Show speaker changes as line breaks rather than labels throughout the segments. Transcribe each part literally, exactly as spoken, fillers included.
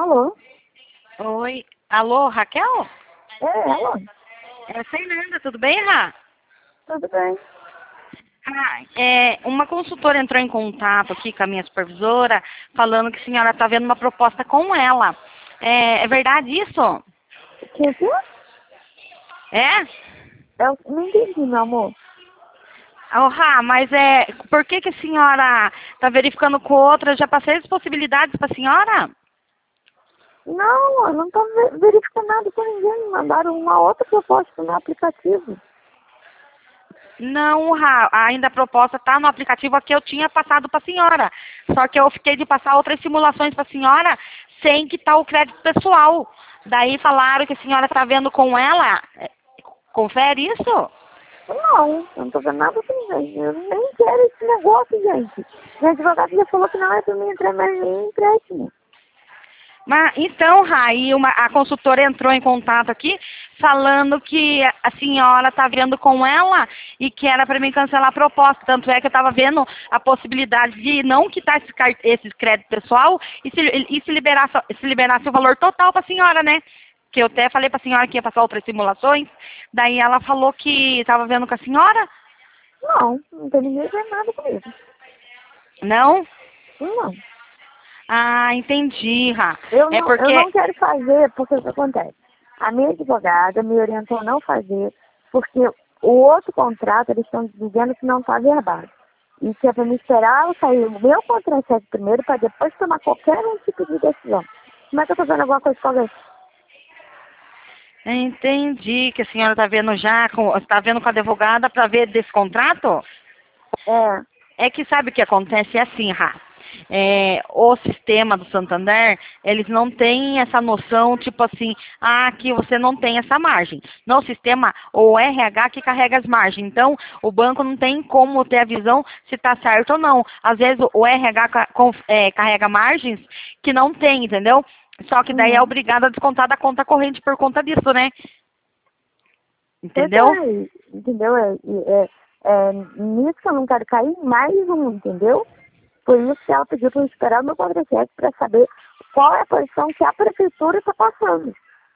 Alô?
Oi. Alô, Raquel?
É, alô?
É Fernanda, tudo bem, Rá?
Tudo bem?
Ah, é, uma consultora entrou em contato aqui com a minha supervisora, falando que a senhora está vendo uma proposta com ela. É, é verdade isso?
Que o quê?
É?
Eu não entendi, meu amor.
Oh, Rá, mas é, por que, que a senhora está verificando com outra? Eu já passei as possibilidades para a senhora?
Não, eu não tô ve- verificando nada com ninguém. Mandaram uma outra proposta no aplicativo.
Não, Rá, ainda a proposta está no aplicativo que eu tinha passado para a senhora. Só que eu fiquei de passar outras simulações para a senhora sem quitar o crédito pessoal. Daí falaram que a senhora está vendo com ela. É, confere isso?
Não, eu não tô vendo nada com ninguém. Eu nem quero esse negócio, gente. Minha advogada já falou que não é pra mim entrar mais em empréstimo.
Mas então, Raí, uma, a consultora entrou em contato aqui falando que a senhora está vendo com ela e que era para mim cancelar a proposta. Tanto é que eu estava vendo a possibilidade de não quitar esse, car- esse crédito pessoal e se, e se, liberasse, se liberasse o valor total para a senhora, né? Que eu até falei para a senhora que ia passar outras simulações. Daí ela falou que estava vendo com a senhora.
Não, não tem ninguém vendo nada comigo.
Não?
Não.
Ah, entendi, Rá.
Eu
É
não, eu
porque...
não quero fazer porque o que acontece? A minha advogada me orientou a não fazer porque o outro contrato eles estão dizendo que não está verbado. E que é para me esperar eu sair o meu contra-cheque primeiro para depois tomar qualquer um tipo de decisão. Como é que eu estou fazendo alguma coisa com alguém?
Entendi que a senhora está vendo já, está vendo com a advogada para ver desse contrato?
É,
É que sabe o que acontece? É assim, Rá. É, o sistema do Santander, eles não têm essa noção, tipo assim, ah, que você não tem essa margem. No sistema, o R H que carrega as margens. Então, o banco não tem como ter a visão se está certo ou não. Às vezes, o R H ca- com- é, carrega margens que não tem, entendeu? Só que daí é
uhum.
obrigado a descontar da conta corrente por conta disso, né?
Pois
Entendeu?
é, entendeu? É, é, é, nisso que eu não quero cair mais um, entendeu? Por isso que ela pediu para eu esperar o meu contra-cheque para saber qual é a posição que a prefeitura está passando.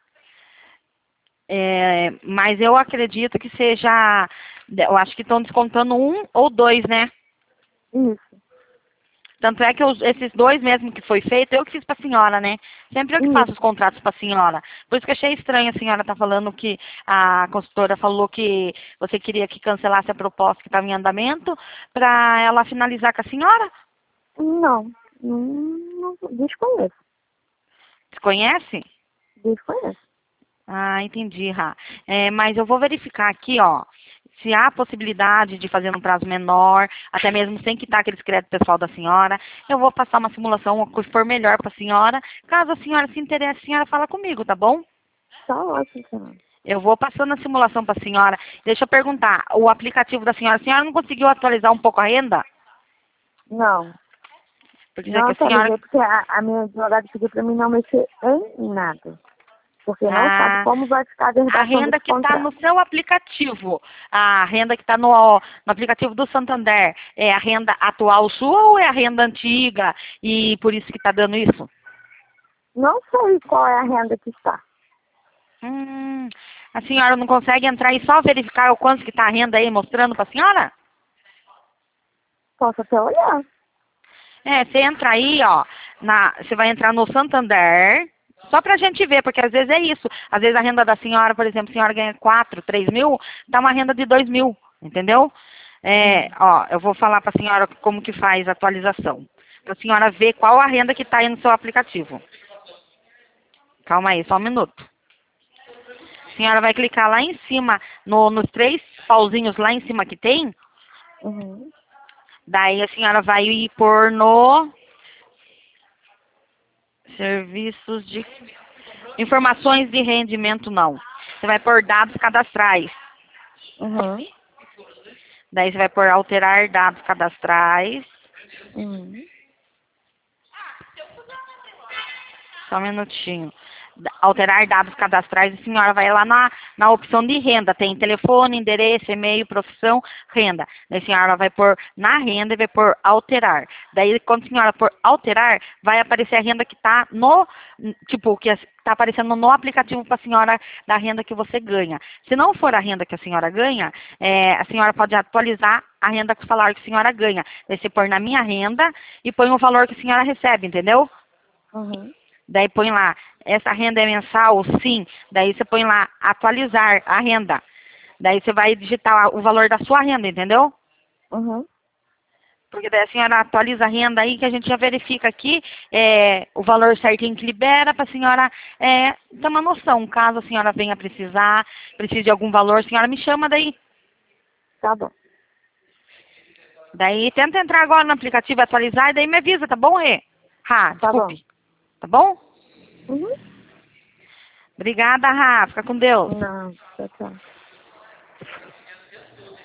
É, mas eu acredito que seja, eu acho que estão descontando um ou dois, né?
Isso,
Tanto é que os- esses dois mesmo que foi feito, eu que fiz para a senhora, né? Sempre eu que faço os
isso.
contratos para a senhora. Por isso que achei estranho a senhora estar falando que a consultora falou que você queria que cancelasse a proposta que estava em andamento para ela finalizar com a senhora.
Não, não, não desconheço,
Desconhece?
desconheço.
Ah, entendi, Rá. É, mas eu vou verificar aqui, ó, se há possibilidade de fazer um prazo menor, até mesmo sem quitar aqueles créditos pessoal da senhora. Eu vou passar uma simulação, o que for melhor para a senhora. Caso a senhora se interesse, a senhora fala comigo, tá bom?
Tá ótimo, Fernando.
Eu vou passando a simulação para a senhora. Deixa eu perguntar, o aplicativo da senhora, a senhora não conseguiu atualizar um pouco a renda?
Não,
Porque isso
não
aqui a senhora...
atualizei porque a, a minha advogada pediu para mim não mexer em nada. Porque não sabe
Ah,
como vai ficar a
a
verbação
renda
desse
que está no
contrato.
seu aplicativo, a renda que está no, no aplicativo do Santander, é a renda atual sua ou é a renda antiga e por isso que está dando isso?
Não sei qual é a renda que está.
Hum, a senhora não consegue entrar e só verificar o quanto que está a renda aí mostrando para a senhora?
Posso até olhar.
É, você entra aí, ó, na, você vai entrar no Santander, só pra gente ver, porque às vezes é isso. Às vezes a renda da senhora, por exemplo, a senhora ganha quatro, três mil, dá uma renda de dois mil, entendeu? É,
Hum.
ó, eu vou falar pra senhora como que faz a atualização. Pra senhora ver qual a renda que tá aí no seu aplicativo. Calma aí, só um minuto. A senhora vai clicar lá em cima, no, nos três pauzinhos lá em cima que tem,
Uhum.
daí a senhora vai ir por no serviços de informações de rendimento, não. Você vai pôr dados cadastrais.
Uhum.
Daí você vai pôr alterar dados cadastrais.
Uhum.
Só um minutinho. alterar dados cadastrais, a senhora vai lá na, na opção de renda, tem telefone, endereço, e-mail, profissão, renda. Daí a senhora vai pôr na renda e vai pôr alterar. Daí quando a senhora pôr alterar, vai aparecer a renda que está no, tipo, que está aparecendo no aplicativo para a senhora da renda que você ganha. Se não for a renda que a senhora ganha, é, a senhora pode atualizar a renda com o salário que a senhora ganha. Daí você põe na minha renda e põe o valor que a senhora recebe, entendeu?
Uhum.
Daí põe lá, essa renda é mensal? Sim. Daí você põe lá, atualizar a renda. Daí você vai digitar o valor da sua renda, entendeu?
Uhum.
Porque daí a senhora atualiza a renda aí, que a gente já verifica aqui é, o valor certinho que libera para a senhora é, ter uma noção. Caso a senhora venha precisar, precise de algum valor, a senhora me chama daí.
Tá bom.
Daí tenta entrar agora no aplicativo e atualizar, e daí me avisa, tá bom, Rê? Rá,
Tá
desculpe.
bom.
Tá bom?
Uhum.
Obrigada, Rá. Fica com Deus.
Não, tchau, tchau.